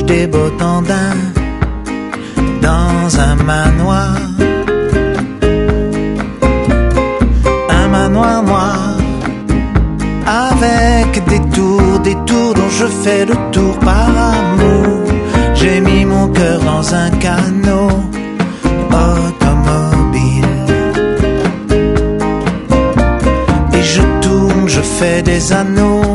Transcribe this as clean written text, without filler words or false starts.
des beaux tendins dans un manoir. Un manoir noir avec des tours dont je fais le tour par amour. J'ai mis mon cœur dans un canot automobile et je tourne, je fais des anneaux